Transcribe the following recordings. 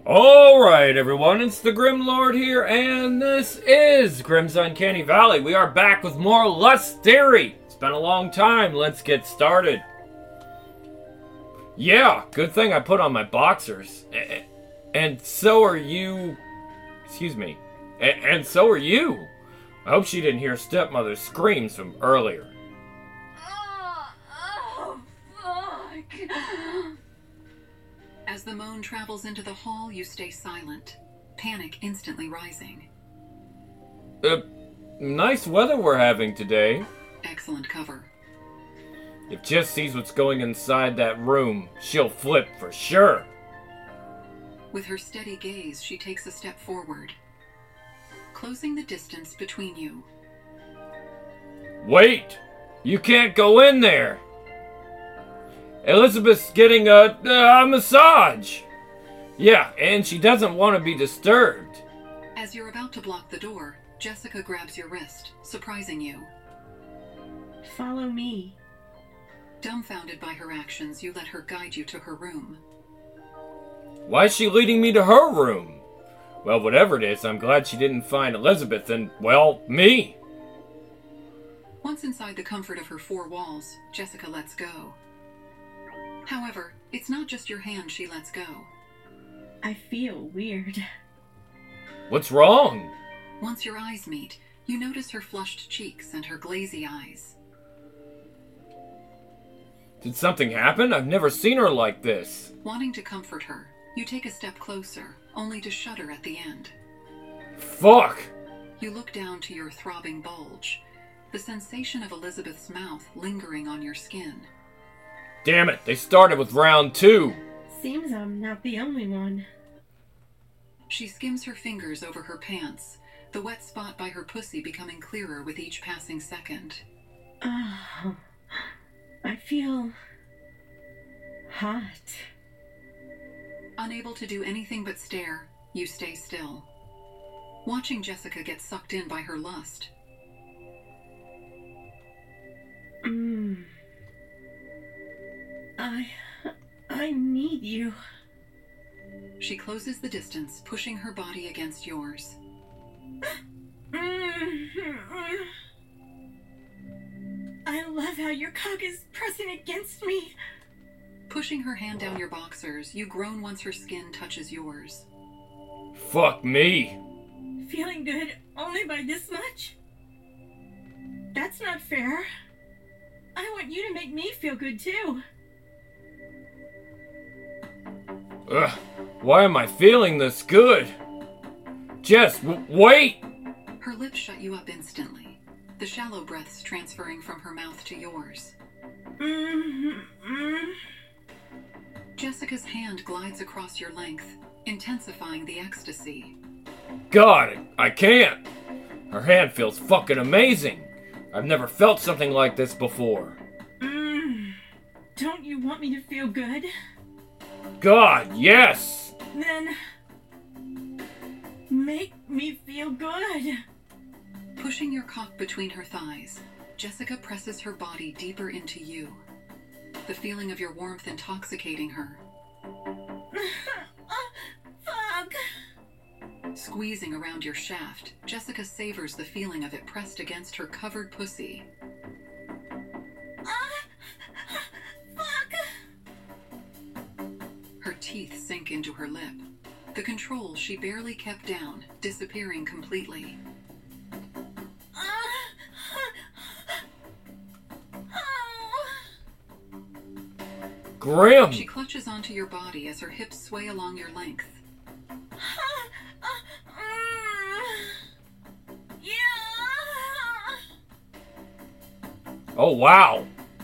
Alright everyone, it's the Grim Lord here, and this is Grim's Uncanny Valley. We are back with more Lust Theory. It's been a long time, let's get started. Yeah, good thing I put on my boxers. And so are you... Excuse me. And so are you. I hope she didn't hear stepmother's screams from earlier. Oh, fuck. As the moan travels into the hall, you stay silent, panic instantly rising. Nice weather we're having today. Excellent cover. If Jess sees what's going inside that room, she'll flip for sure. With her steady gaze, she takes a step forward, closing the distance between you. Wait! You can't go in there! Elizabeth's getting a massage! Yeah, and she doesn't want to be disturbed. As you're about to block the door, Jessica grabs your wrist, surprising you. Follow me. Dumbfounded by her actions, you let her guide you to her room. Why is she leading me to her room? Well, whatever it is, I'm glad she didn't find Elizabeth and, well, me. Once inside the comfort of her four walls, Jessica lets go. However, it's not just your hand she lets go. I feel weird. What's wrong? Once your eyes meet, you notice her flushed cheeks and her glazy eyes. Did something happen? I've never seen her like this. Wanting to comfort her, you take a step closer, only to shudder at the end. Fuck! You look down to your throbbing bulge, the sensation of Elizabeth's mouth lingering on your skin. Damn it, they started with round 2. Seems I'm not the only one. She skims her fingers over her pants, the wet spot by her pussy becoming clearer with each passing second. Oh, I feel hot. Unable to do anything but stare, you stay still, watching Jessica get sucked in by her lust. I need you. She closes the distance, pushing her body against yours. I love how your cock is pressing against me. Pushing her hand down your boxers, you groan once her skin touches yours. Fuck me. Feeling good only by this much? That's not fair. I want you to make me feel good too. Ugh, why am I feeling this good? Jess, wait! Her lips shut you up instantly, the shallow breaths transferring from her mouth to yours. Jessica's hand glides across your length, intensifying the ecstasy. God, I can't! Her hand feels fucking amazing! I've never felt something like this before. Don't you want me to feel good? God, yes! Then make me feel good. Pushing your cock between her thighs, Jessica presses her body deeper into you, the feeling of your warmth intoxicating her. Fuck. Squeezing around your shaft, Jessica savors the feeling of it pressed against her covered pussy. Fuck. Her teeth sink into her lip, the control she barely kept down disappearing completely. Grim! She clutches onto your body as her hips sway along your length. Oh, wow!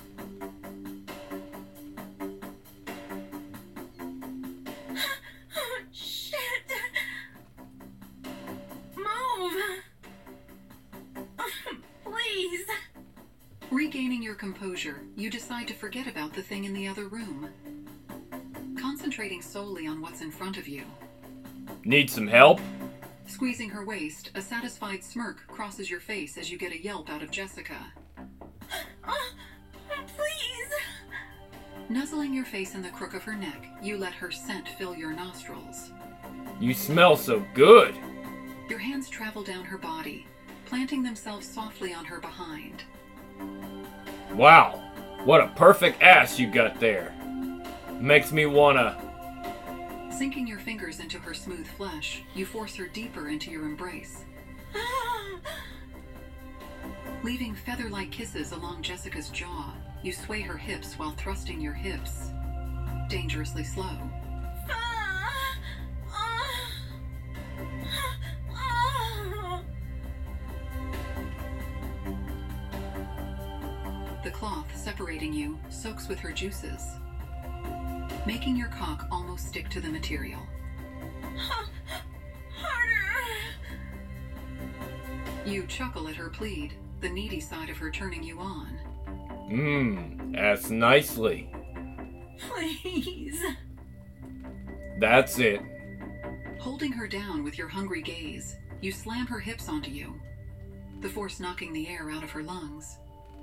Shit! Move! Please! Regaining your composure, you decide to forget about the thing in the other room, concentrating solely on what's in front of you. Need some help? Squeezing her waist, a satisfied smirk crosses your face as you get a yelp out of Jessica. Please! Nuzzling your face in the crook of her neck, you let her scent fill your nostrils. You smell so good. Your hands travel down her body, planting themselves softly on her behind. Wow, what a perfect ass you got there. Makes me wanna... Sinking your fingers into her smooth flesh, you force her deeper into your embrace. Leaving feather-like kisses along Jessica's jaw, you sway her hips while thrusting your hips dangerously slow. The cloth separating you soaks with her juices, making your cock almost stick to the material. Harder! You chuckle at her plead, the needy side of her turning you on. Ass nicely. Please. That's it. Holding her down with your hungry gaze, you slam her hips onto you, the force knocking the air out of her lungs.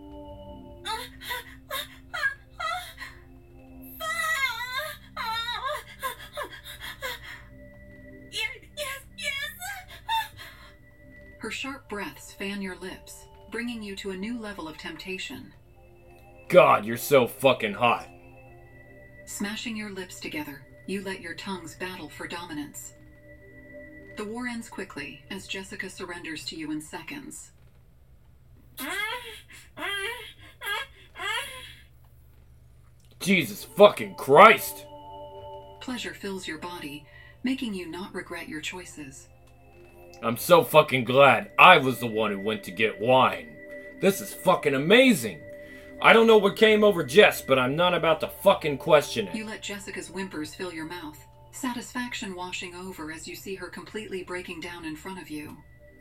Her sharp breaths fan your lips, bringing you to a new level of temptation. God, you're so fucking hot. Smashing your lips together, you let your tongues battle for dominance. The war ends quickly as Jessica surrenders to you in seconds. Jesus fucking Christ. Pleasure fills your body, making you not regret your choices. I'm so fucking glad I was the one who went to get wine. This is fucking amazing. I don't know what came over Jess, but I'm not about to fucking question it. You let Jessica's whimpers fill your mouth, satisfaction washing over as you see her completely breaking down in front of you.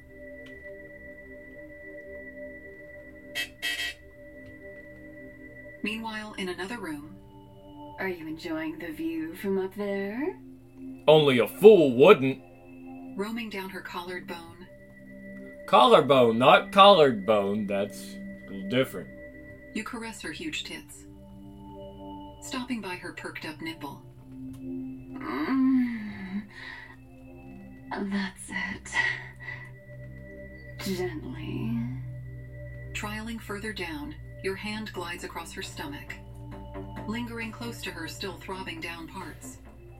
Meanwhile, in another room... Are you enjoying the view from up there? Only a fool wouldn't. Roaming down her collared bone. Collarbone, not collared bone. That's a little different. You caress her huge tits, stopping by her perked up nipple. That's it. Gently. Trialing further down, your hand glides across her stomach, lingering close to her still throbbing down parts.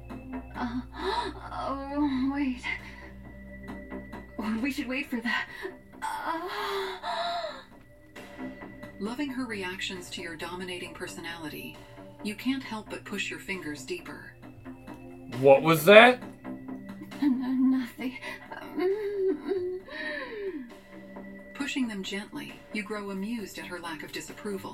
Oh, wait. We should wait for the... Loving her reactions to your dominating personality, you can't help but push your fingers deeper. What was that? Nothing. Pushing them gently, you grow amused at her lack of disapproval.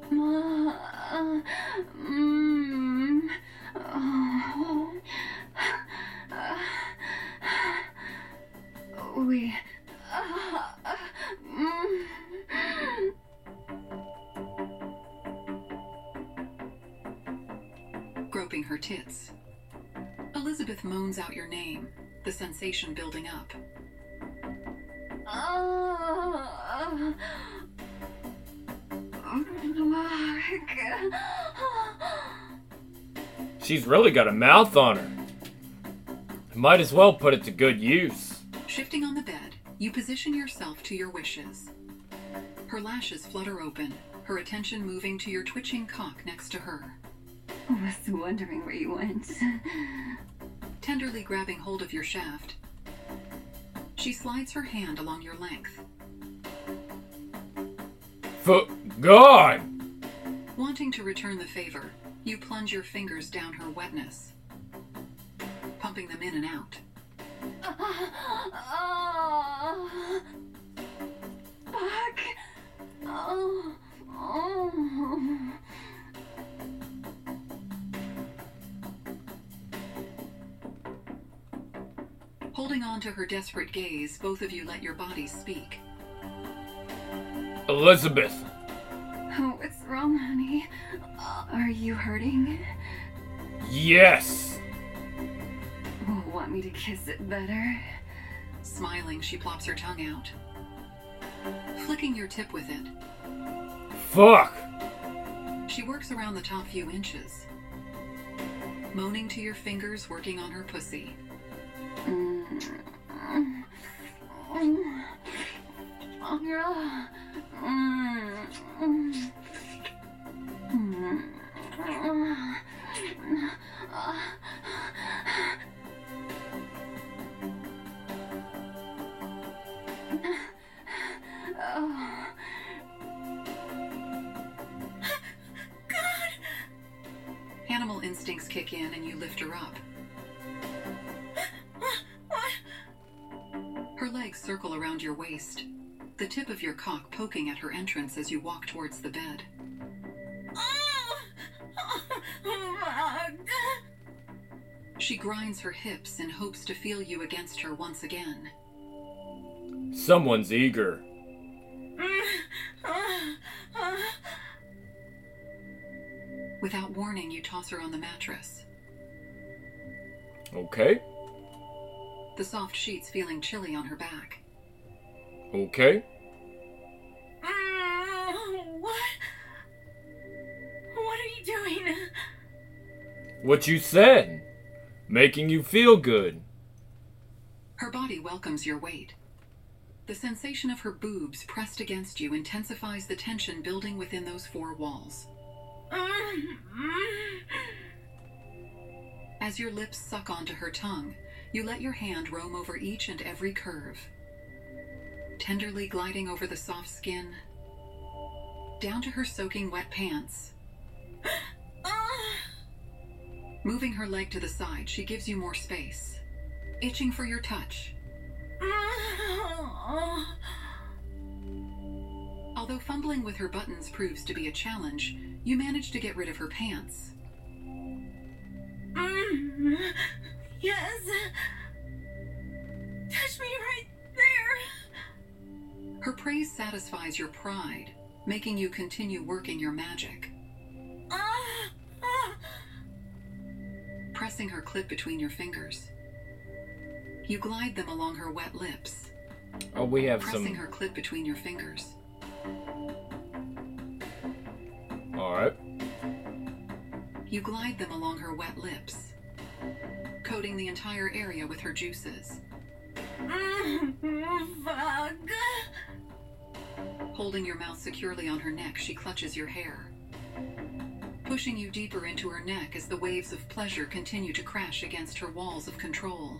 Groping her tits. Elizabeth moans out your name, the sensation building up. She's really got a mouth on her. Might as well put it to good use. Shifting on the bed, you position yourself to your wishes. Her lashes flutter open, her attention moving to your twitching cock next to her. I was wondering where you went. Tenderly grabbing hold of your shaft, she slides her hand along your length. God! Wanting to return the favor, you plunge your fingers down her wetness, pumping them in and out. Fuck. Holding on to her desperate gaze, both of you let your bodies speak. Elizabeth. What's wrong, honey? Are you hurting? Yes. Want me to kiss it better? Smiling, she plops her tongue out, flicking your tip with it. Fuck. She works around the top few inches, moaning to your fingers working on her pussy. Animal instincts kick in and you lift her up. Her legs circle around your waist, the tip of your cock poking at her entrance as you walk towards the bed. She grinds her hips in hopes to feel you against her once again. Someone's eager. Without warning, you toss her on the mattress. Okay. The soft sheets feeling chilly on her back. Okay. What are you doing? What you said. Making you feel good. Her body welcomes your weight. The sensation of her boobs pressed against you intensifies the tension building within those four walls. As your lips suck onto her tongue, you let your hand roam over each and every curve, tenderly gliding over the soft skin, down to her soaking wet pants. Moving her leg to the side, she gives you more space, itching for your touch. Although fumbling with her buttons proves to be a challenge, you manage to get rid of her pants. Yes. Touch me right there. Her praise satisfies your pride, making you continue working your magic. Pressing her clit between your fingers. You glide them along her wet lips. Oh, we have pressing her clit between your fingers. Alright. You glide them along her wet lips, coating the entire area with her juices. Fuck. Holding your mouth securely on her neck, she clutches your hair, pushing you deeper into her neck as the waves of pleasure continue to crash against her walls of control.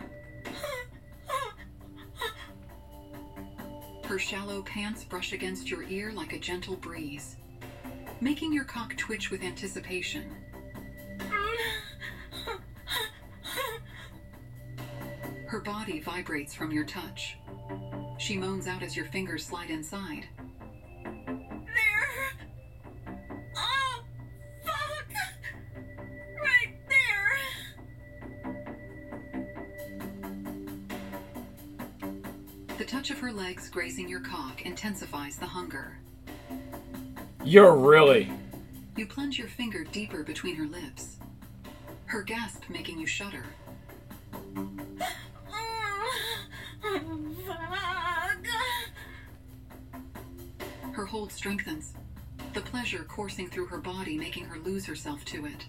Her shallow pants brush against your ear like a gentle breeze, making your cock twitch with anticipation. Her body vibrates from your touch. She moans out as your fingers slide inside. There. Oh, fuck. Right there. The touch of her legs grazing your cock intensifies the hunger. You're really... You plunge your finger deeper between her lips, her gasp making you shudder. Her hold strengthens, the pleasure coursing through her body making her lose herself to it.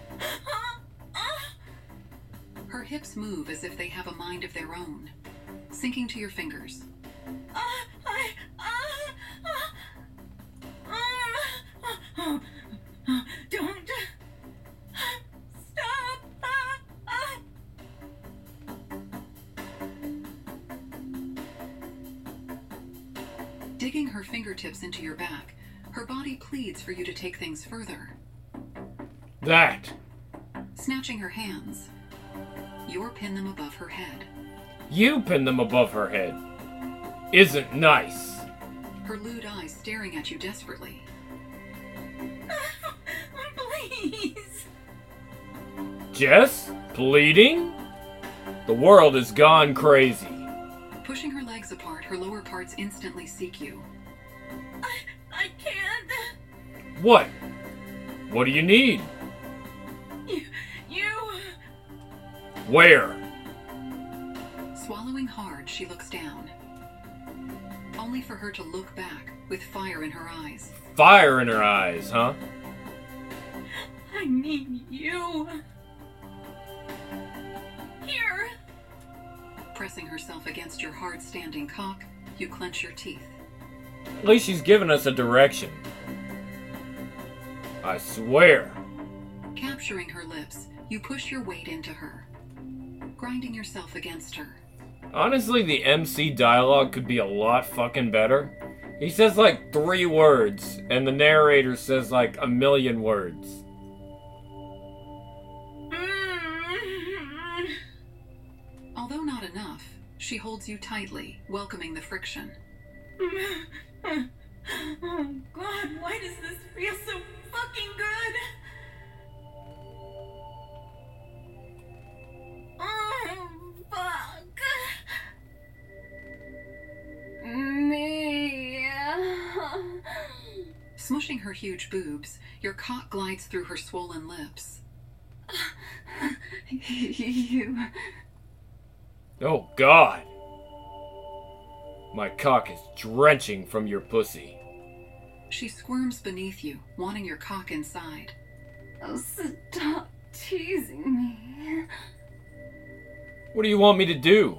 Her hips move as if they have a mind of their own, sinking to your fingers. Don't stop. Digging her fingertips into your back, her body pleads for you to take things further. That. Snatching her hands, you pin them above her head. You pin them above her head. Isn't nice. Her lewd eyes staring at you desperately. Please. Jess? Pleading? The world has gone crazy. Pushing her legs apart, her lower parts instantly seek you. I can't. What? What do you need? You. Where? Swallowing hard, she looks down, only for her to look back with fire in her eyes. Fire in her eyes, huh? I need you. Here. Pressing herself against your hard-standing cock, you clench your teeth. At least she's giving us a direction. I swear. Capturing her lips, you push your weight into her, grinding yourself against her. Honestly, the MC dialogue could be a lot fucking better. He says like 3 words, and the narrator says like 1,000,000 words. Although not enough, she holds you tightly, welcoming the friction. Oh God, why does this feel so fucking good? Oh, fuck. Me. Smushing her huge boobs, your cock glides through her swollen lips. You. Oh God. My cock is drenching from your pussy. She squirms beneath you, wanting your cock inside. Oh, stop teasing me. What do you want me to do?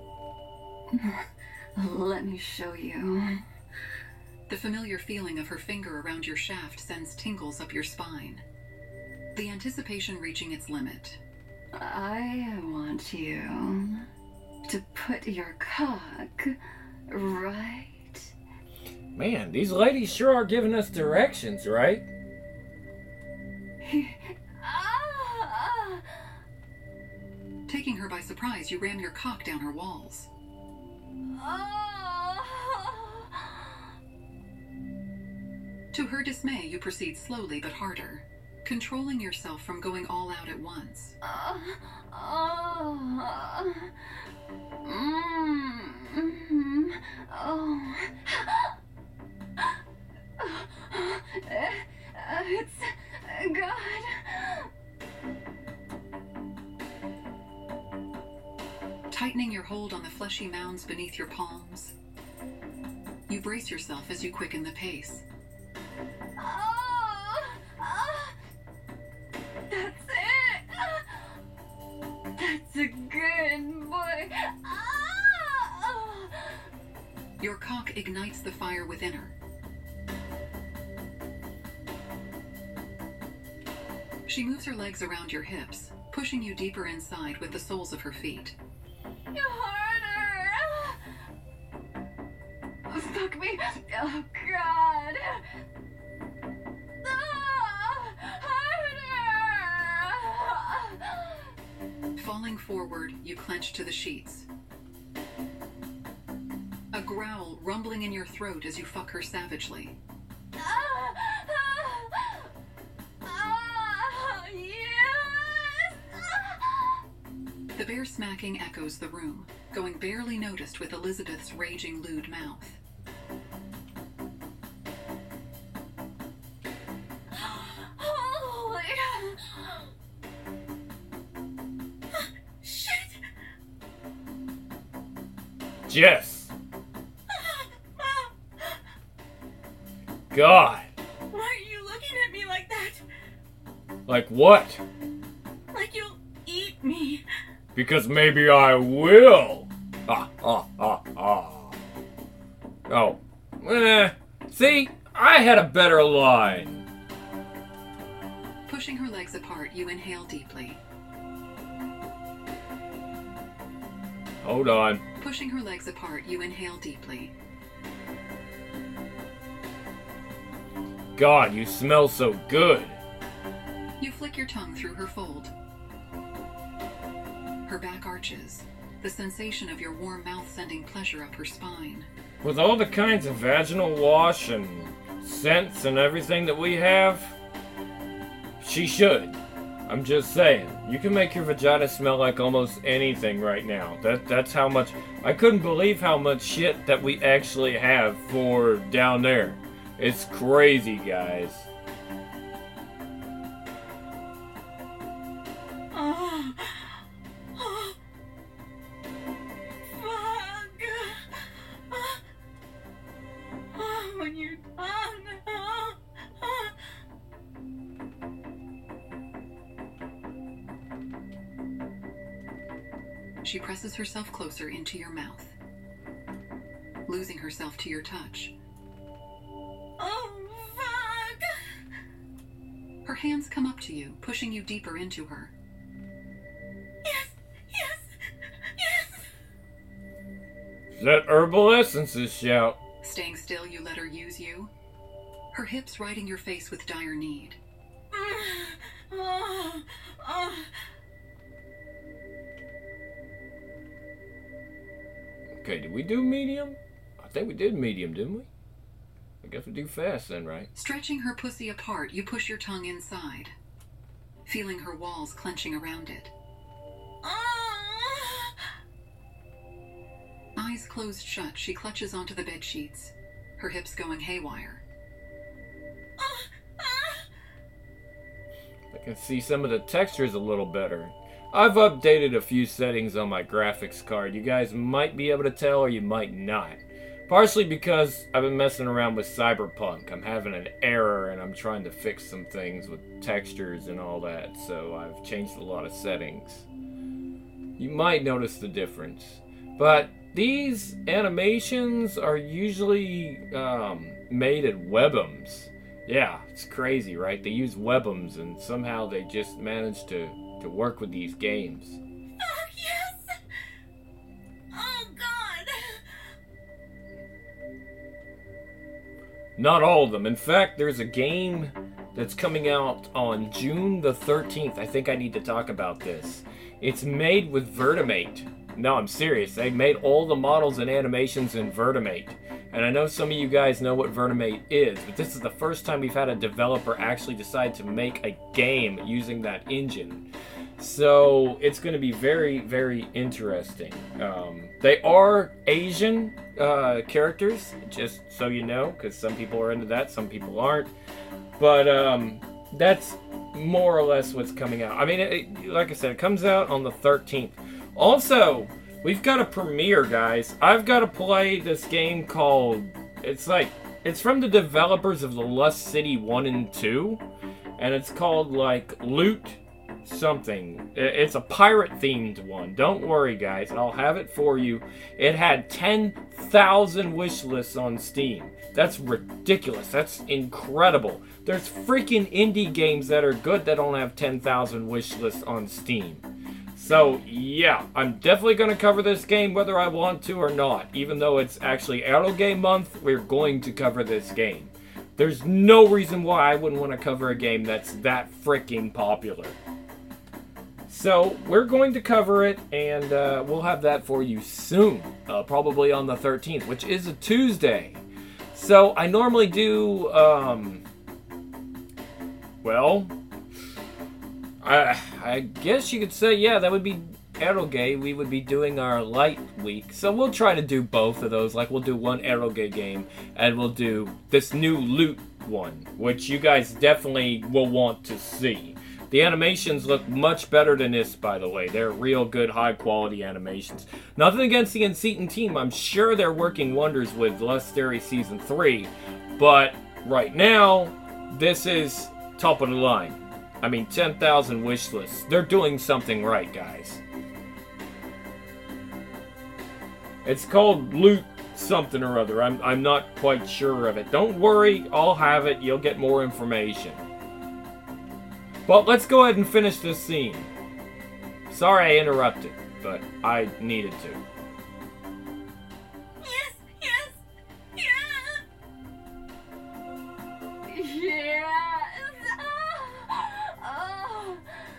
Let me show you. The familiar feeling of her finger around your shaft sends tingles up your spine. The anticipation reaching its limit. I want you to put your cock right. Man, these ladies sure are giving us directions, right? Ah! Taking her by surprise, you ram your cock down her walls. Ah! To her dismay, you proceed slowly but harder, controlling yourself from going all out at once. Oh. It's God. Tightening your hold on the fleshy mounds beneath your palms, you brace yourself as you quicken the pace. That's it. That's a good boy. Your cock ignites the fire within her. She moves her legs around your hips, pushing you deeper inside with the soles of her feet. Harder. Fuck me. Oh, God. Harder. Falling forward, you clench to the sheets. A growl rumbling in your throat as you fuck her savagely. Yes! The bear smacking echoes the room, going barely noticed with Elizabeth's raging lewd mouth. Holy... Shit! Jess! God! Why are you looking at me like that? Like what? Like you'll eat me. Because maybe I will! Oh. See? I had a better line. Pushing her legs apart, you inhale deeply. Hold on. Pushing her legs apart, you inhale deeply. God, you smell so good. You flick your tongue through her fold. Her back arches, the sensation of your warm mouth sending pleasure up her spine. With all the kinds of vaginal wash and scents and everything that we have, she should. I'm just saying. You can make your vagina smell like almost anything right now. That's how much... I couldn't believe how much shit that we actually have for down there. It's crazy, guys. Oh. Oh. Fuck. Oh, when you're done. She presses herself closer into your mouth, losing herself to your touch. Oh, fuck! Her hands come up to you, pushing you deeper into her. Yes, yes, yes! That herbal essences shout. Staying still, you let her use you, her hips riding your face with dire need. Oh, oh. Okay, did we do medium? I think we did medium, didn't we? I guess we do fast then, right? Stretching her pussy apart, you push your tongue inside, feeling her walls clenching around it. Eyes closed shut, she clutches onto the bed sheets, her hips going haywire. I can see some of the textures a little better. I've updated a few settings on my graphics card. You guys might be able to tell or you might not. Partially because I've been messing around with Cyberpunk. I'm having an error and I'm trying to fix some things with textures and all that. So I've changed a lot of settings. You might notice the difference. But these animations are usually made in Webms. Yeah, it's crazy, right? They use Webms and somehow they just manage to work with these games. Fuck yes! Oh god! Not all of them. In fact, there's a game that's coming out on June the 13th. I think I need to talk about this. It's made with Vertimate. No, I'm serious. They made all the models and animations in Vertimate. And I know some of you guys know what Vertimate is, but this is the first time we've had a developer actually decide to make a game using that engine. So it's going to be very, very interesting. They are Asian characters, just so you know, because some people are into that, some people aren't. But that's more or less what's coming out. I mean, like I said, it comes out on the 13th. Also, we've got a premiere, guys. I've got to play this game called... It's from the developers of the Lust City 1 and 2. And it's called, like, Loot something. It's a pirate-themed one. Don't worry, guys. I'll have it for you. It had 10,000 wish lists on Steam. That's ridiculous. That's incredible. There's freaking indie games that are good that don't have 10,000 wish lists on Steam. So, yeah, I'm definitely going to cover this game whether I want to or not. Even though it's actually Aerogame Month, we're going to cover this game. There's no reason why I wouldn't want to cover a game that's that freaking popular. So, we're going to cover it, and we'll have that for you soon. Probably on the 13th, which is a Tuesday. So, I normally do, well... I guess you could say, yeah, that would be Aerogame. We would be doing our light week. So we'll try to do both of those. Like, we'll do one Aerogame game, and we'll do this new Loot one, which you guys definitely will want to see. The animations look much better than this, by the way. They're real good, high-quality animations. Nothing against the Unseaton team. I'm sure they're working wonders with Lust Theory Season 3. But right now, this is top of the line. I mean, 10,000 wish lists. They're doing something right, guys. It's called Loot something or other. I'm not quite sure of it. Don't worry, I'll have it. You'll get more information. But let's go ahead and finish this scene. Sorry I interrupted, but I needed to. Yes, yes, yeah! Yes! Oh.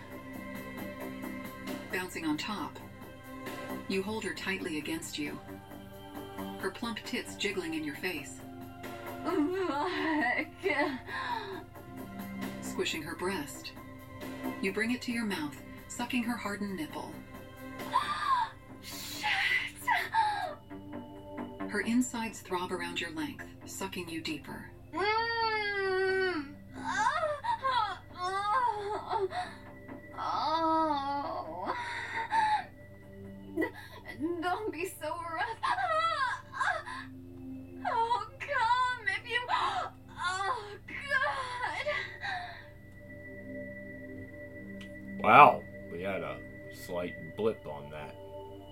Bouncing on top, you hold her tightly against you, her plump tits jiggling in your face. Fuck. Squishing her breast, you bring it to your mouth, sucking her hardened nipple. Shit. Her insides throb around your length, sucking you deeper. Oh. Don't be so rough. Oh, come if you... Oh, God. Wow, we had a slight blip on that.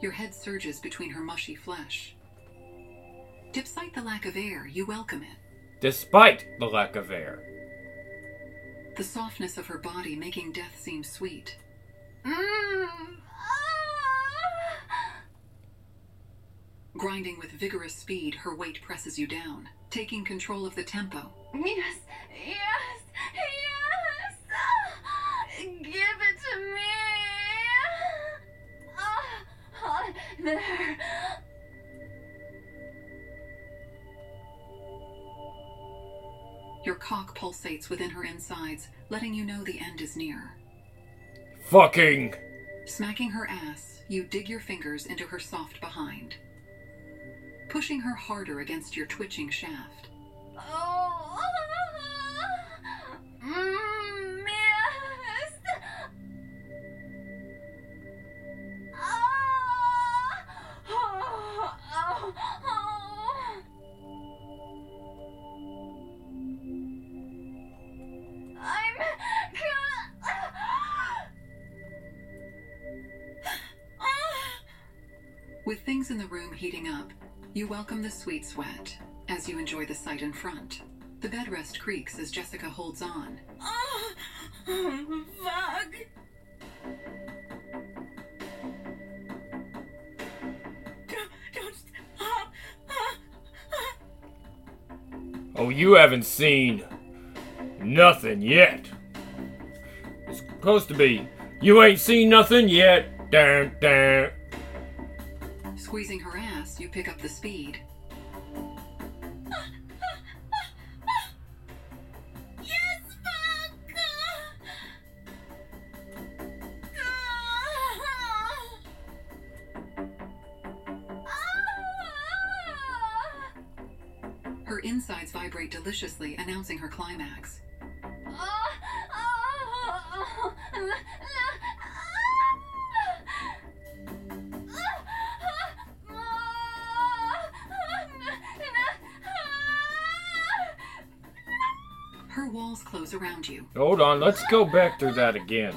Your head surges between her mushy flesh. Despite the lack of air, you welcome it. Despite the lack of air. The softness of her body making death seem sweet. Grinding with vigorous speed, her weight presses you down, taking control of the tempo. Yes, yes, yes! Give it to me! There. Your cock pulsates within her insides, letting you know the end is near. Fucking! Smacking her ass, you dig your fingers into her soft behind, pushing her harder against your twitching shaft. Oh, yes. With things in the room heating up, you welcome the sweet sweat as you enjoy the sight in front. The bedrest creaks as Jessica holds on. Fuck! Don't stop! Oh, you haven't seen nothing yet. It's supposed to be, you ain't seen nothing yet. Dun, dun. Squeezing her ass, you pick up the speed. Yes, fuck! Her insides vibrate deliciously, announcing her climax. Her walls close around you. Hold on, let's go back through that again.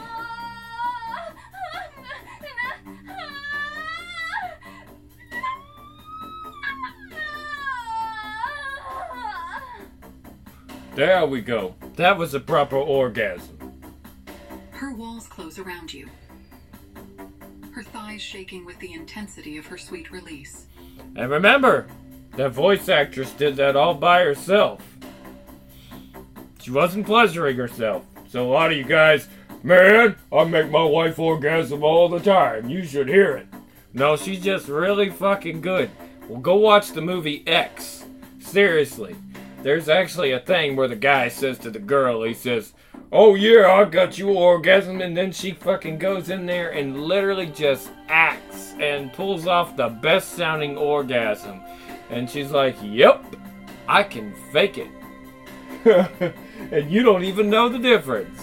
There we go. That was a proper orgasm. Her walls close around you. Her thighs shaking with the intensity of her sweet release. And remember, that voice actress did that all by herself. She wasn't pleasuring herself. So a lot of you guys, man, I make my wife orgasm all the time. You should hear it. No, she's just really fucking good. Well, go watch the movie X. Seriously. There's actually a thing where the guy says to the girl, he says, oh yeah, I got you orgasm, and then she fucking goes in there and literally just acts and pulls off the best sounding orgasm. And she's like, yep, I can fake it. And you don't even know the difference.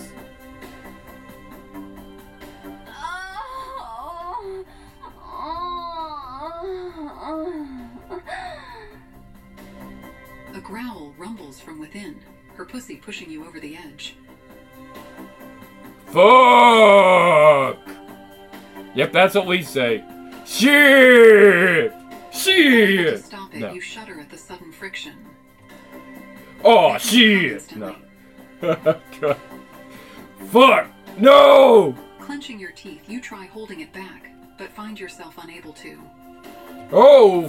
A growl rumbles from within, her pussy pushing you over the edge. Fuck! Yep, that's what we say. Shit! To Shit! stop it, No. you shudder at the sudden friction. Oh, It shit! instantly. No. Fuck! No! Clenching your teeth, you try holding it back, but find yourself unable to. Oh,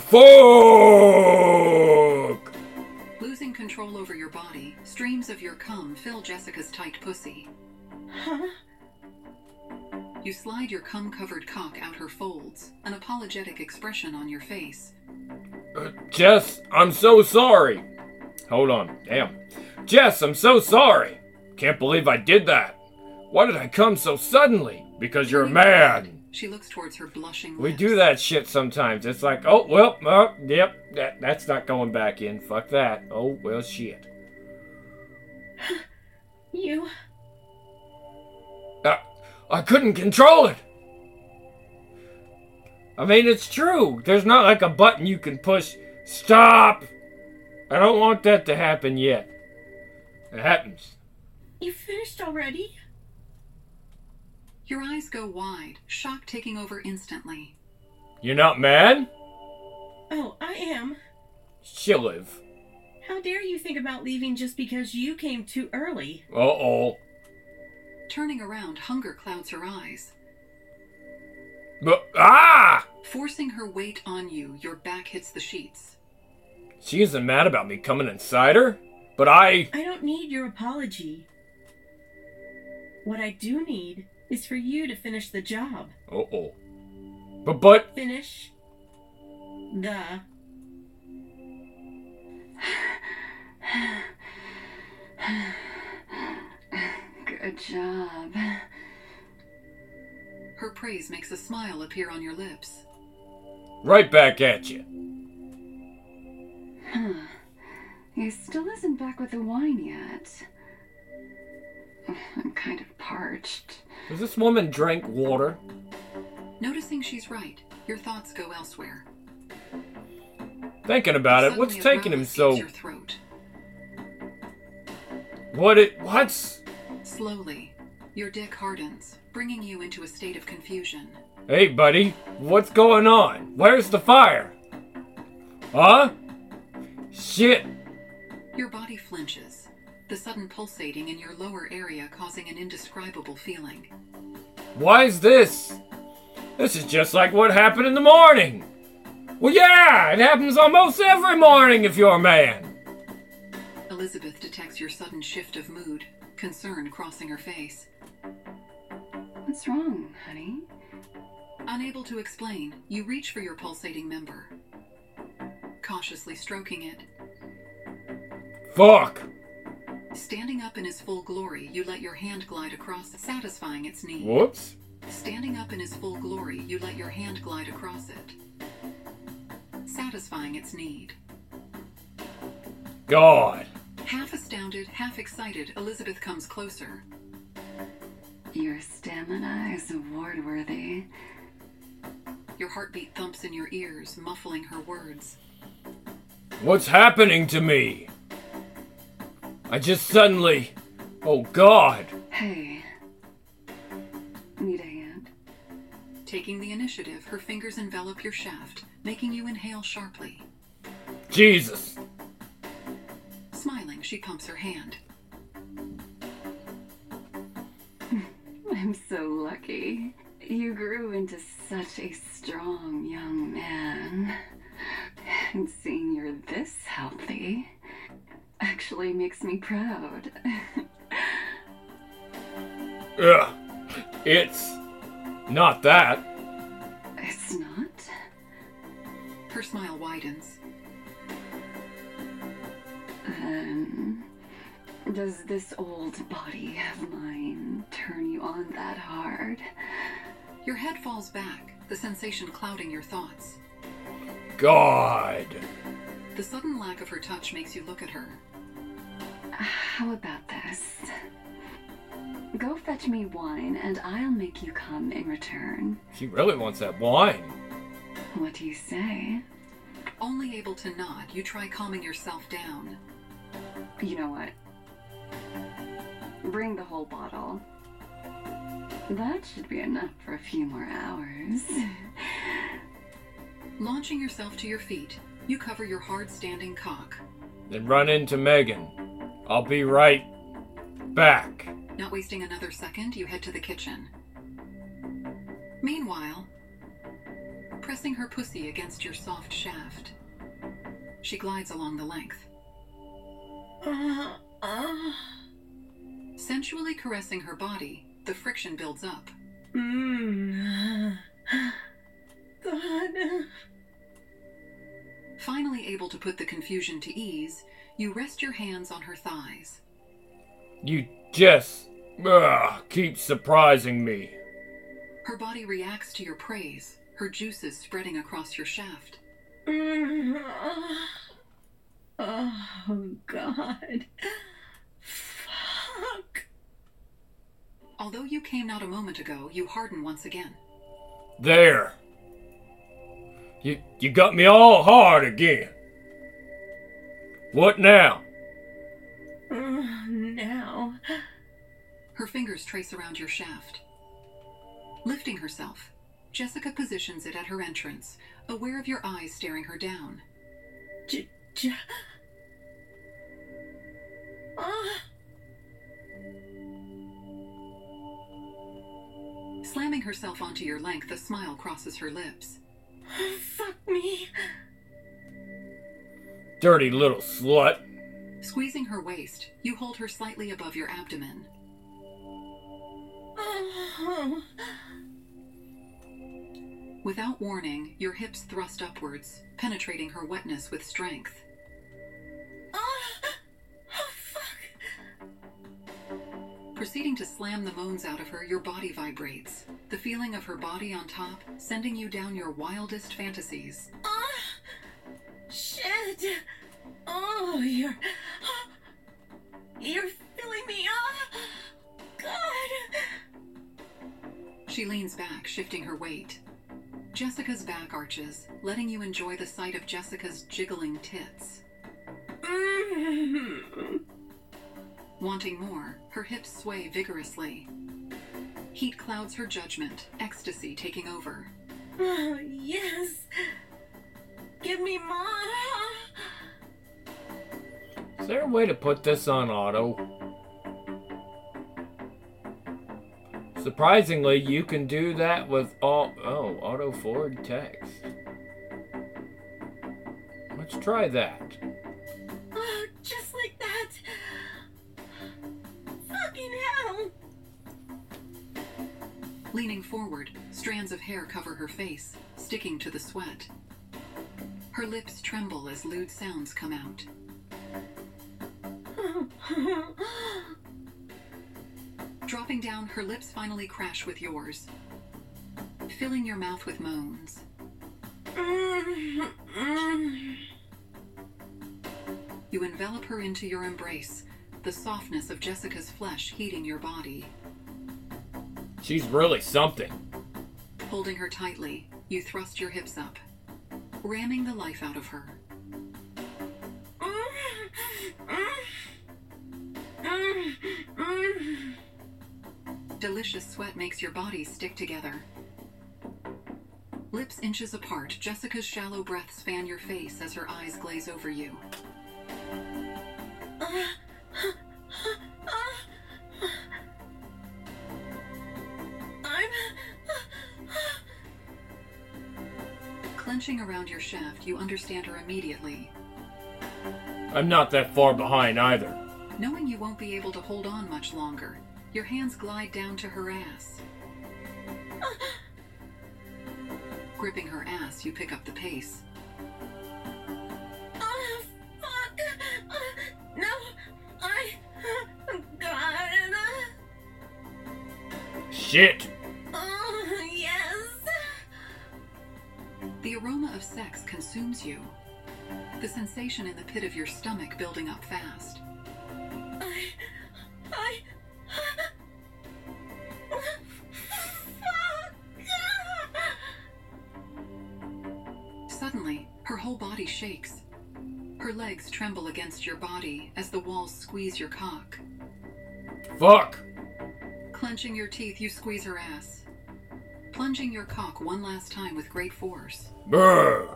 fuck! Losing control over your body, streams of your cum fill Jessica's tight pussy. Huh? You slide your cum-covered cock out her folds, an apologetic expression on your face. Jess, I'm so sorry. Hold on, damn. Jess, I'm so sorry. Can't believe I did that. Why did I come so suddenly? Because you're mad. She looks towards her blushing We lips. do that shit sometimes. It's like, oh, well, yep, that's not going back in. Fuck that. Oh, well, shit. You... I couldn't control it. I mean, it's true. There's not like a button you can push. Stop. I don't want that to happen yet. It happens. You finished already? Your eyes go wide, shock taking over instantly. You're not mad? Oh, I am. She'll live. How dare you think about leaving just because you came too early? Uh-oh. Turning around, hunger clouds her eyes. Ah! Forcing her weight on you, your back hits the sheets. She isn't mad about me coming inside her, but I don't need your apology. What I do need is for you to finish the job. Uh-oh. But... Finish the... Good job. Her praise makes a smile appear on your lips. Right back at you. He still isn't back with the wine yet. I'm kind of parched. Does this woman drink water? Noticing she's right, your thoughts go elsewhere. Thinking about it, what's Suddenly a taking growl him so... escapes your throat. What's... Slowly, your dick hardens, bringing you into a state of confusion. Hey, buddy, what's going on? Where's the fire? Huh? Shit. Your body flinches, the sudden pulsating in your lower area causing an indescribable feeling. Why is this? This is just like what happened in the morning. Well, yeah, it happens almost every morning if you're a man. Elizabeth detects your sudden shift of mood, concern crossing her face. What's wrong, honey? Unable to explain, you reach for your pulsating member. Cautiously stroking it. Fuck. Standing up in his full glory, you let your hand glide across, satisfying its need. Whoops. Standing up in his full glory, you let your hand glide across it, satisfying its need. God. Half astounded, half excited, Elizabeth comes closer. Your stamina is award-worthy. Your heartbeat thumps in your ears, muffling her words. What's happening to me? I just suddenly... Oh, God. Hey. Need a hand? Taking the initiative, her fingers envelop your shaft, making you inhale sharply. Jesus. Smiling, she pumps her hand. I'm so lucky. You grew into such a strong young man. And seeing you're this healthy actually makes me proud. Ugh. It's... not that. It's not? Her smile widens. Then, does this old body of mine turn you on that hard? Your head falls back, the sensation clouding your thoughts. God. The sudden lack of her touch makes you look at her. How about this? Go fetch me wine and I'll make you come in return. She really wants that wine. What do you say? Only able to nod, you try calming yourself down. You know what? Bring the whole bottle. That should be enough for a few more hours. Launching yourself to your feet, you cover your hard-standing cock. Then run into Megan. I'll be right back. Not wasting another second, you head to the kitchen. Meanwhile, pressing her pussy against your soft shaft, she glides along the length. Sensually caressing her body, the friction builds up. God. Finally able to put the confusion to ease, you rest your hands on her thighs. You just... keep surprising me. Her body reacts to your praise, her juices spreading across your shaft. Oh, God. Fuck. Although you came not a moment ago, you harden once again. There. You got me all hard again. What now? Now. Her fingers trace around your shaft. Lifting herself, Jessica positions it at her entrance, aware of your eyes staring her down. Slamming herself onto your length, a smile crosses her lips. Fuck me. Dirty little slut. Squeezing her waist, you hold her slightly above your abdomen. Without warning, your hips thrust upwards, penetrating her wetness with strength. Proceeding to slam the moans out of her, your body vibrates. The feeling of her body on top, sending you down your wildest fantasies. Shit! Oh, you're filling me up! God! She leans back, shifting her weight. Jessica's back arches, letting you enjoy the sight of Jessica's jiggling tits. Wanting more, her hips sway vigorously. Heat clouds her judgment, ecstasy taking over. Oh, yes! Give me more! Is there a way to put this on auto? Surprisingly, you can do that with auto forward text. Let's try that. Oh, just like that. Fucking hell! Leaning forward, strands of hair cover her face, sticking to the sweat. Her lips tremble as lewd sounds come out. Dropping down, her lips finally crash with yours, filling your mouth with moans. You envelop her into your embrace, the softness of Jessica's flesh heating your body. She's really something. Holding her tightly, you thrust your hips up, ramming the life out of her. Delicious sweat makes your bodies stick together. Lips inches apart, Jessica's shallow breaths fan your face as her eyes glaze over you. Clenching around your shaft, you understand her immediately. I'm not that far behind either. Knowing you won't be able to hold on much longer, your hands glide down to her ass. Gripping her ass, you pick up the pace. Fuck! No! God! Shit! Oh, yes! The aroma of sex consumes you. The sensation in the pit of your stomach building up fast. Suddenly, her whole body shakes. Her legs tremble against your body as the walls squeeze your cock. Fuck! Clenching your teeth, you squeeze her ass, plunging your cock one last time with great force. Brr!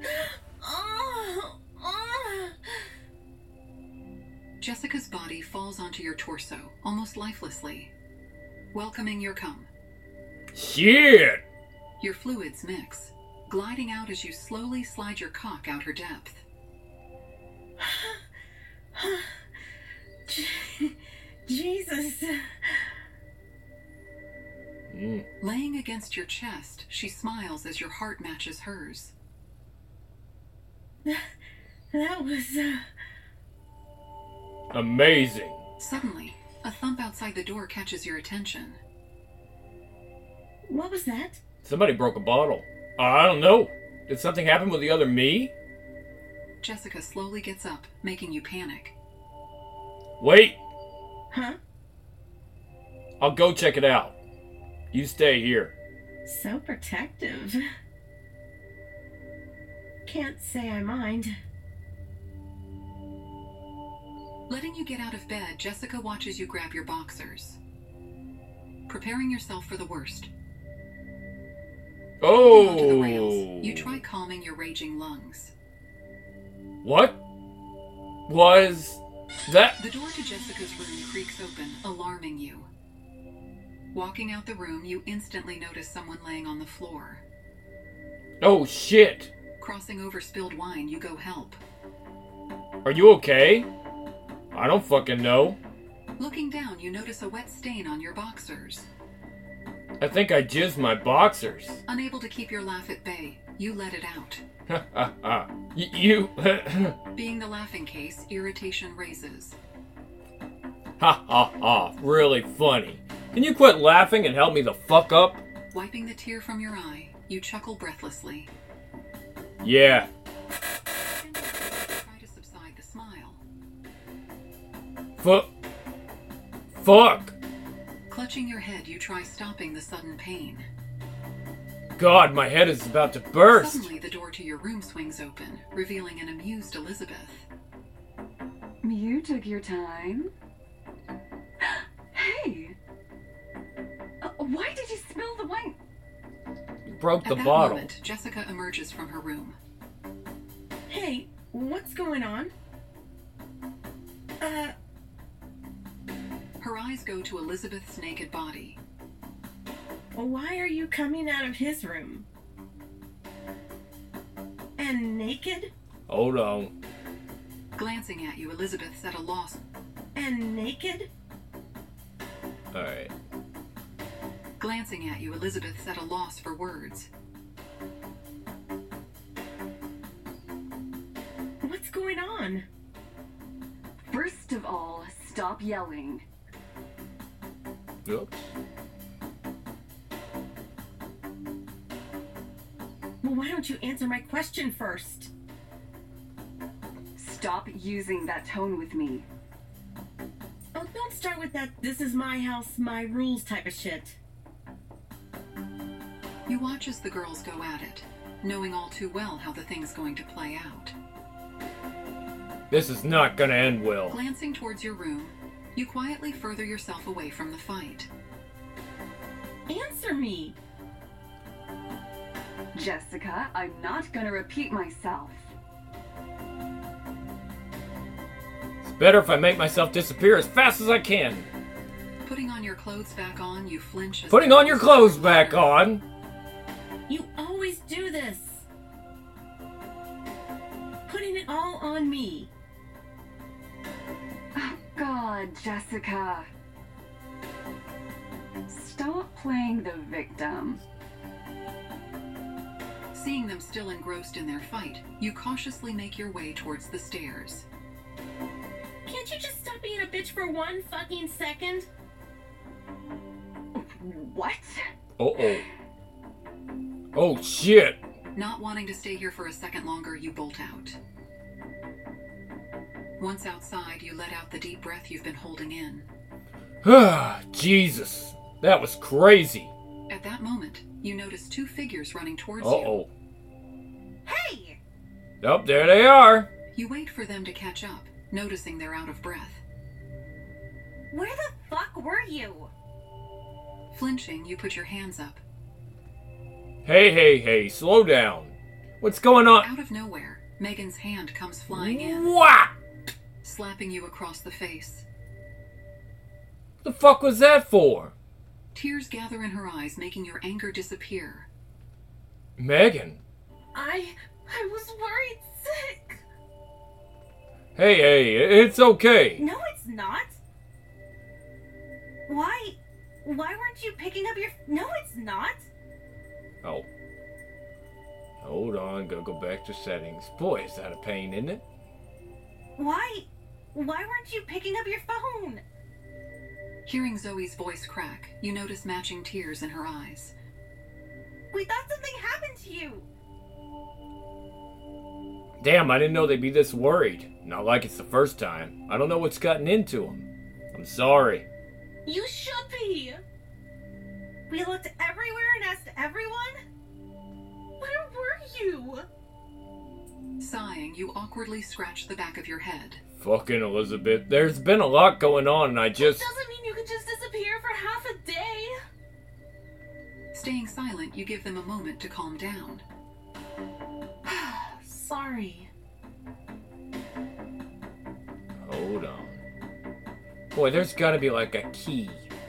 Jessica's body falls onto your torso, almost lifelessly, welcoming your cum. Shit! Your fluids mix, gliding out as you slowly slide your cock out her depth. Jesus. Laying against your chest, she smiles as your heart matches hers. That was, Amazing. Suddenly, a thump outside the door catches your attention. What was that? Somebody broke a bottle. I don't know. Did something happen with the other me? Jessica slowly gets up, making you panic. Wait, Huh? I'll go check it out. You stay here. So protective. Can't say I mind. Letting you get out of bed, Jessica watches you grab your boxers, preparing yourself for the worst. Onto the rails, Oh. you try calming your raging lungs. What was that? The door to Jessica's room creaks open, alarming you. Walking out the room, you instantly notice someone laying on the floor. Oh shit. Crossing over spilled wine, you go help. Are you okay? I don't fucking know. Looking down, you notice a wet stain on your boxers. I think I jizzed my boxers. Unable to keep your laugh at bay, you let it out. Ha ha ha. You. Being the laughing case, irritation raises. Ha ha ha. Really funny. Can you quit laughing and help me the fuck up? Wiping the tear from your eye, you chuckle breathlessly. Yeah. Try to subside the smile. Fuck. Clutching your head, you try stopping the sudden pain. God, my head is about to burst. Suddenly, the door to your room swings open, revealing an amused Elizabeth. You took your time. Hey! Why did you spill the wine? Broke the At that bottle. moment, Jessica emerges from her room. Hey, what's going on? Her eyes go to Elizabeth's naked body. Why are you coming out of his room? And naked? Hold on. Glancing at you, Elizabeth's at a loss. And naked? Alright. Glancing at you, Elizabeth's at a loss for words. What's going on? First of all, stop yelling. Oops. Well, why don't you answer my question first? Stop using that tone with me. Oh, don't start with that "this is my house, my rules" type of shit. You watch as the girls go at it, knowing all too well how the thing's going to play out. This is not gonna end well. Glancing towards your room, you quietly further yourself away from the fight. Answer me! Jessica, I'm not gonna repeat myself. It's better if I make myself disappear as fast as I can. Putting on your clothes back on, you flinch as Putting on your clothes back on. You always do this! Putting it all on me. Oh, God, Jessica. Stop playing the victim. Seeing them still engrossed in their fight, you cautiously make your way towards the stairs. Can't you just stop being a bitch for one fucking second? What? Uh-oh. Oh, shit. Not wanting to stay here for a second longer, you bolt out. Once outside, you let out the deep breath you've been holding in. Jesus. That was crazy. At that moment, you notice two figures running towards Uh-oh. Hey! Oh, there they are. you. You wait for them to catch up, noticing they're out of breath. Where the fuck were you? Flinching, you put your hands up. Hey, slow down. What's going on? Out of nowhere, Megan's hand comes flying in, What? slapping you across the face. The fuck was that for? Tears gather in her eyes, making your anger disappear. Megan. I was worried sick. Hey, it's okay. No, it's not. Why weren't you picking up your... No, it's not. Oh. Hold on, go back to settings. Boy, is that a pain, isn't it? Why weren't you picking up your phone? Hearing Zoe's voice crack, you notice matching tears in her eyes. We thought something happened to you. Damn, I didn't know they'd be this worried. Not like it's the first time. I don't know what's gotten into them. I'm sorry. You should be. We looked everywhere and asked everyone. Where were you? Sighing, you awkwardly scratch the back of your head. Fucking Elizabeth. There's been a lot going on and I just... Doesn't mean you could just disappear for half a day. Staying silent, you give them a moment to calm down. Sorry. Hold on. Boy, there's gotta be like a key.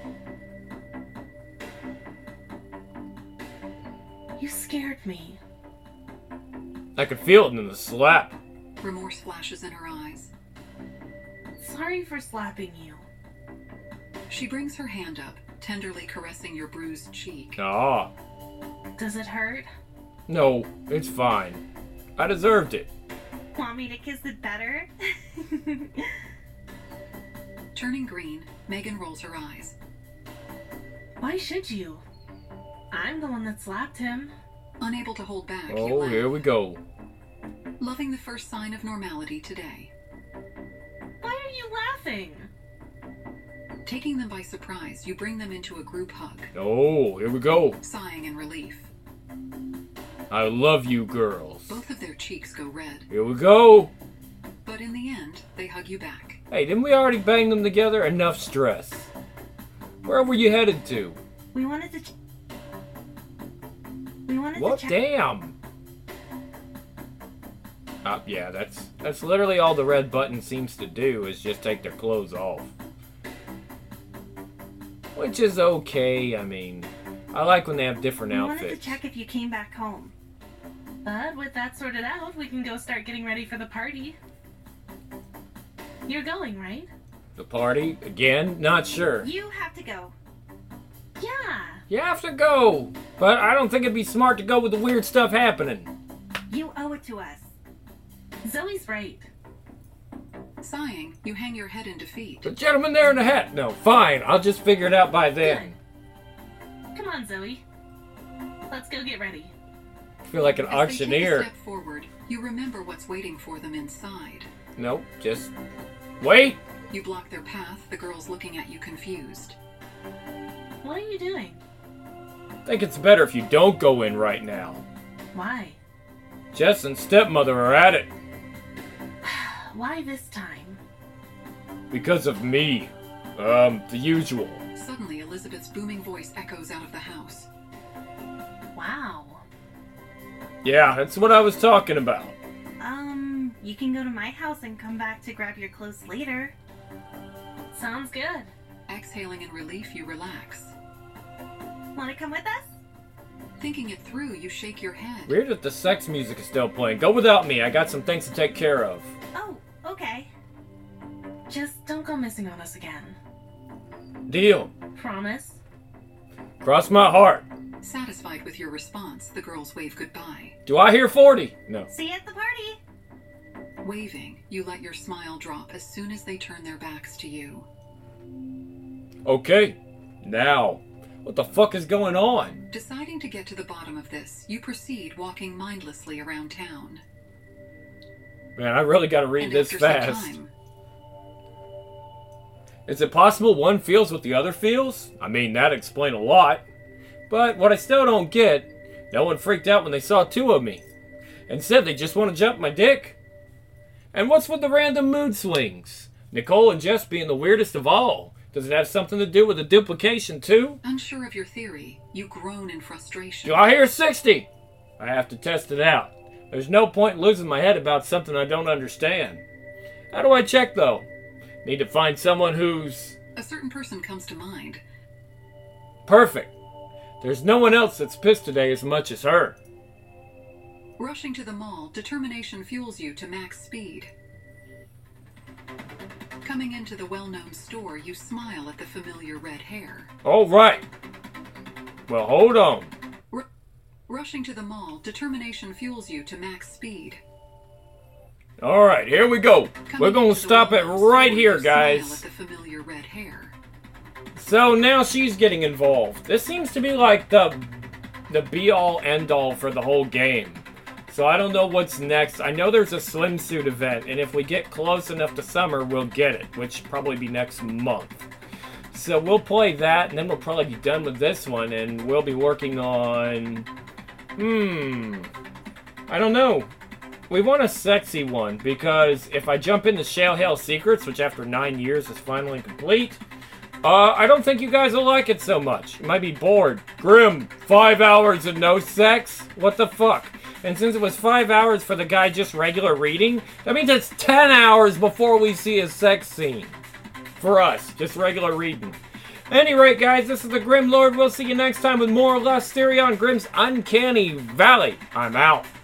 You scared me. I could feel it in the slap. Remorse flashes in her eyes. Sorry for slapping you. She brings her hand up, tenderly caressing your bruised cheek. Ah. Does it hurt? No, it's fine. I deserved it. Want me to kiss it better? Turning green, Megan rolls her eyes. Why should you? I'm the one that slapped him. Unable to hold back, you Oh, laugh. here we go. Loving the first sign of normality today. Why are you laughing? Taking them by surprise, you bring them into a group hug, Oh, here we go. sighing in relief. I love you girls. Both of their cheeks go red, Here we go. but in the end, they hug you back. Hey, didn't we already bang them together? Enough stress. Where were you headed to? We wanted to. What? check. Damn. Yeah, that's literally all the red button seems to do is just take their clothes off. Which is okay. I mean, I like when they have different We outfits. wanted to check if you came back home. But with that sorted out, we can go start getting ready for the party. You're going, right? The party? Again? Not sure. You have to go. Yeah. You have to go. But I don't think it'd be smart to go with the weird stuff happening. You owe it to us. Zoe's right. Sighing, you hang your head in defeat. The gentleman there in the hat. No, fine. I'll just figure it out by then. Come on, Zoe. Let's go get ready. I feel like an As they take a auctioneer. step forward, you remember what's waiting for them inside. Nope, just wait. You block their path, the girls looking at you confused. What are you doing? I think it's better if you don't go in right now. Why? Jess and stepmother are at it. Why this time? Because of me. The usual. Suddenly, Elizabeth's booming voice echoes out of the house. Wow. Yeah, that's what I was talking about. You can go to my house and come back to grab your clothes later. Sounds good. Exhaling in relief, you relax. Wanna come with us? Thinking it through, you shake your head. Weird that the sex music is still playing. Go without me. I got some things to take care of. Oh, okay. Just don't go missing on us again. Deal. Promise? Cross my heart. Satisfied with your response, the girls wave goodbye. Do I hear 40? No. See you at the party! Waving, you let your smile drop as soon as they turn their backs to you. Okay. Now. What the fuck is going on? Deciding to get to the bottom of this, you proceed walking mindlessly around town. Man, I really gotta read And this after some fast. time, Is it possible one feels what the other feels? I mean, that'd explain a lot. But what I still don't get, no one freaked out when they saw two of me. And said they just want to jump my dick. And what's with the random mood swings? Nicole and Jess being the weirdest of all. Does it have something to do with the duplication too? unsure of your theory, you groan in frustration. Do I hear 60? I have to test it out. There's no point in losing my head about something I don't understand. How do I check though? Need to find someone who's... A certain person comes to mind. perfect. There's no one else that's pissed today as much as her. Rushing to the mall, determination fuels you to max speed. Coming into the well-known store, you smile at the familiar red hair. All right. Well, hold on. Rushing to the mall, determination fuels you to max speed. All right, here we go. Coming We're going to into the stop it well-known right store, here, you smile at guys. the familiar red hair. So now she's getting involved. This seems to be like the be-all, end-all for the whole game. So I don't know what's next. I know there's a swimsuit event, and if we get close enough to summer, we'll get it, which will probably be next month. So we'll play that, and then we'll probably be done with this one, and we'll be working on... I don't know. We want a sexy one, because if I jump into Shale Hale Secrets, which after 9 years is finally complete, I don't think you guys will like it so much. You might be bored. Grim, 5 hours and no sex? What the fuck? And since it was 5 hours for the guy just regular reading, that means it's 10 hours before we see a sex scene. For us, just regular reading. Any rate, guys, this is the Grim Lord. We'll see you next time with more or less Stereo on Grim's Uncanny Valley. I'm out.